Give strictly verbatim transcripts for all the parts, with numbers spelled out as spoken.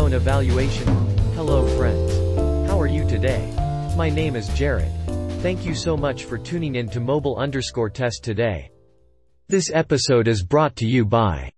Phone Evaluation. Hello friends. How are you today? My name is Jared. Thank you so much for tuning in to Mobile underscore Test today. This episode is brought to you by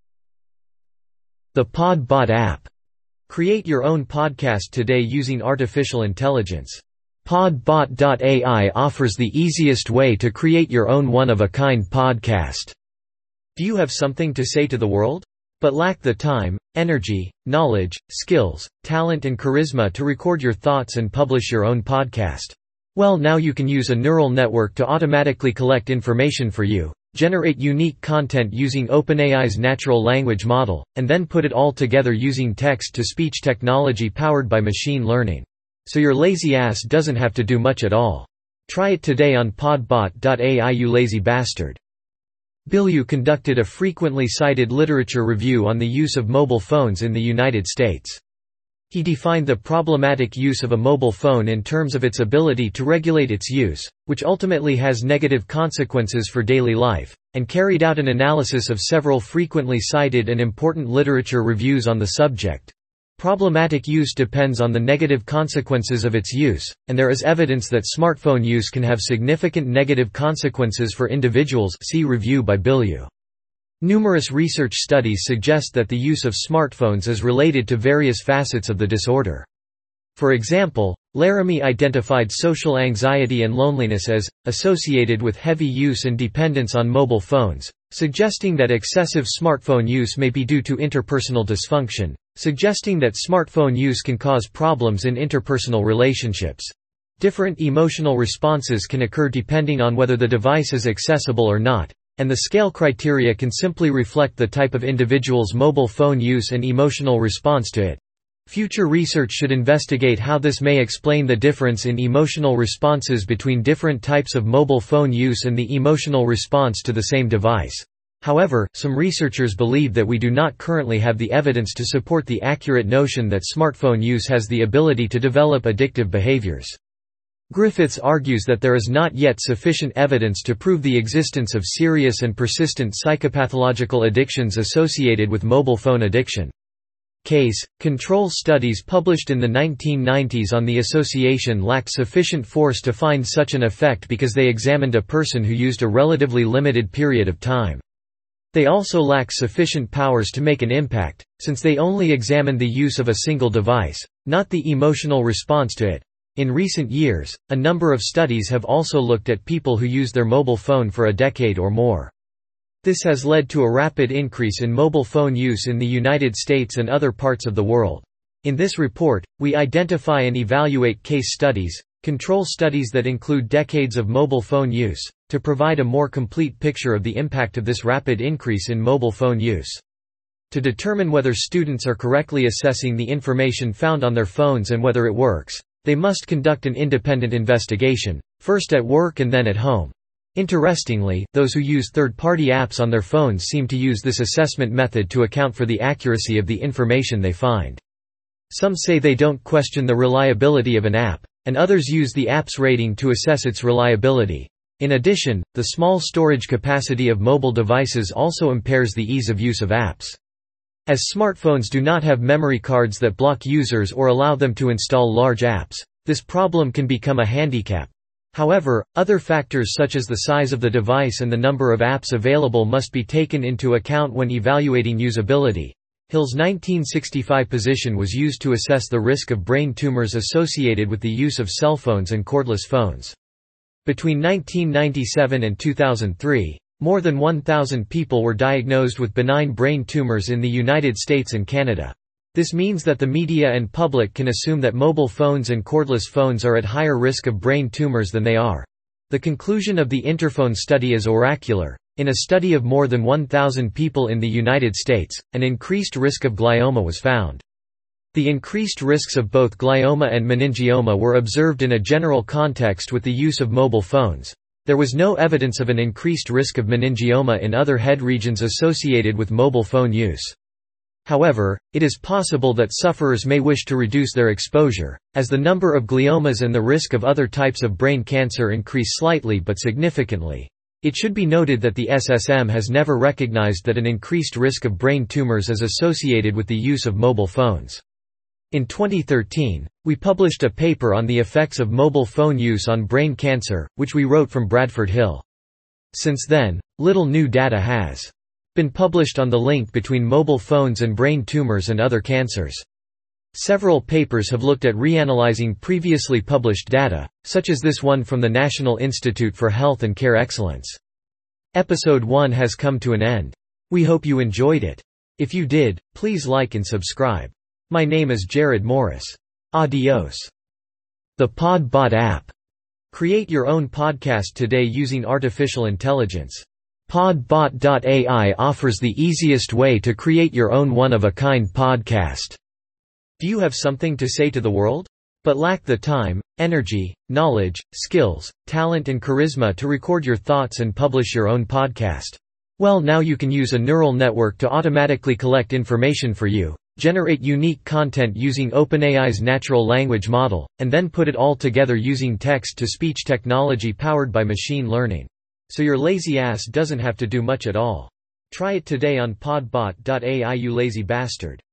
the PodBot app. Create your own podcast today using artificial intelligence. PodBot dot A I offers the easiest way to create your own one-of-a-kind podcast. Do you have something to say to the world, but lack the time, energy, knowledge, skills, talent and charisma to record your thoughts and publish your own podcast? Well, now you can use a neural network to automatically collect information for you, generate unique content using OpenAI's natural language model, and then put it all together using text-to-speech technology powered by machine learning. So your lazy ass doesn't have to do much at all. Try it today on PodBot dot A I, you lazy bastard. Bilyeu conducted a frequently cited literature review on the use of mobile phones in the United States. He defined the problematic use of a mobile phone in terms of its ability to regulate its use, which ultimately has negative consequences for daily life, and carried out an analysis of several frequently cited and important literature reviews on the subject. Problematic use depends on the negative consequences of its use, and there is evidence that smartphone use can have significant negative consequences for individuals. See review by Bilyeu. Numerous research studies suggest that the use of smartphones is related to various facets of the disorder. For example, Laramie identified social anxiety and loneliness as associated with heavy use and dependence on mobile phones, suggesting that excessive smartphone use may be due to interpersonal dysfunction, suggesting that smartphone use can cause problems in interpersonal relationships. Different emotional responses can occur depending on whether the device is accessible or not, and the scale criteria can simply reflect the type of individual's mobile phone use and emotional response to it. Future research should investigate how this may explain the difference in emotional responses between different types of mobile phone use and the emotional response to the same device. However, some researchers believe that we do not currently have the evidence to support the accurate notion that smartphone use has the ability to develop addictive behaviors. Griffiths argues that there is not yet sufficient evidence to prove the existence of serious and persistent psychopathological addictions associated with mobile phone addiction. Case control studies published in the nineteen nineties on the association lacked sufficient force to find such an effect because they examined a person who used a relatively limited period of time. They also lack sufficient powers to make an impact, since they only examined the use of a single device, not the emotional response to it. In recent years, a number of studies have also looked at people who use their mobile phone for a decade or more. This has led to a rapid increase in mobile phone use in the United States and other parts of the world. In this report, we identify and evaluate case studies, control studies that include decades of mobile phone use, to provide a more complete picture of the impact of this rapid increase in mobile phone use. To determine whether students are correctly assessing the information found on their phones and whether it works, they must conduct an independent investigation, first at work and then at home. Interestingly, those who use third-party apps on their phones seem to use this assessment method to account for the accuracy of the information they find. Some say they don't question the reliability of an app, and others use the app's rating to assess its reliability. In addition, the small storage capacity of mobile devices also impairs the ease of use of apps. As smartphones do not have memory cards that block users or allow them to install large apps, this problem can become a handicap. However, other factors such as the size of the device and the number of apps available must be taken into account when evaluating usability. Hill's nineteen sixty-five position was used to assess the risk of brain tumors associated with the use of cell phones and cordless phones. Between nineteen ninety-seven and two thousand three, more than one thousand people were diagnosed with benign brain tumors in the United States and Canada. This means that the media and public can assume that mobile phones and cordless phones are at higher risk of brain tumors than they are. The conclusion of the Interphone study is oracular. In a study of more than one thousand people in the United States, an increased risk of glioma was found. The increased risks of both glioma and meningioma were observed in a general context with the use of mobile phones. There was no evidence of an increased risk of meningioma in other head regions associated with mobile phone use. However, it is possible that sufferers may wish to reduce their exposure, as the number of gliomas and the risk of other types of brain cancer increase slightly but significantly. It should be noted that the S S M has never recognized that an increased risk of brain tumors is associated with the use of mobile phones. In twenty thirteen, we published a paper on the effects of mobile phone use on brain cancer, which we wrote from Bradford Hill. Since then, little new data has been published on the link between mobile phones and brain tumors and other cancers. Several papers have looked at reanalyzing previously published data, such as this one from the National Institute for Health and Care Excellence. Episode one has come to an end. We hope you enjoyed it. If you did, please like and subscribe. My name is Jared Morris. Adios. The PodBot app. Create your own podcast today using artificial intelligence. PodBot dot A I offers the easiest way to create your own one-of-a-kind podcast. Do you have something to say to the world, but lack the time, energy, knowledge, skills, talent and charisma to record your thoughts and publish your own podcast? Well, now you can use a neural network to automatically collect information for you, generate unique content using OpenAI's natural language model, and then put it all together using text-to-speech technology powered by machine learning. So your lazy ass doesn't have to do much at all. Try it today on PodBot dot A I, you lazy bastard.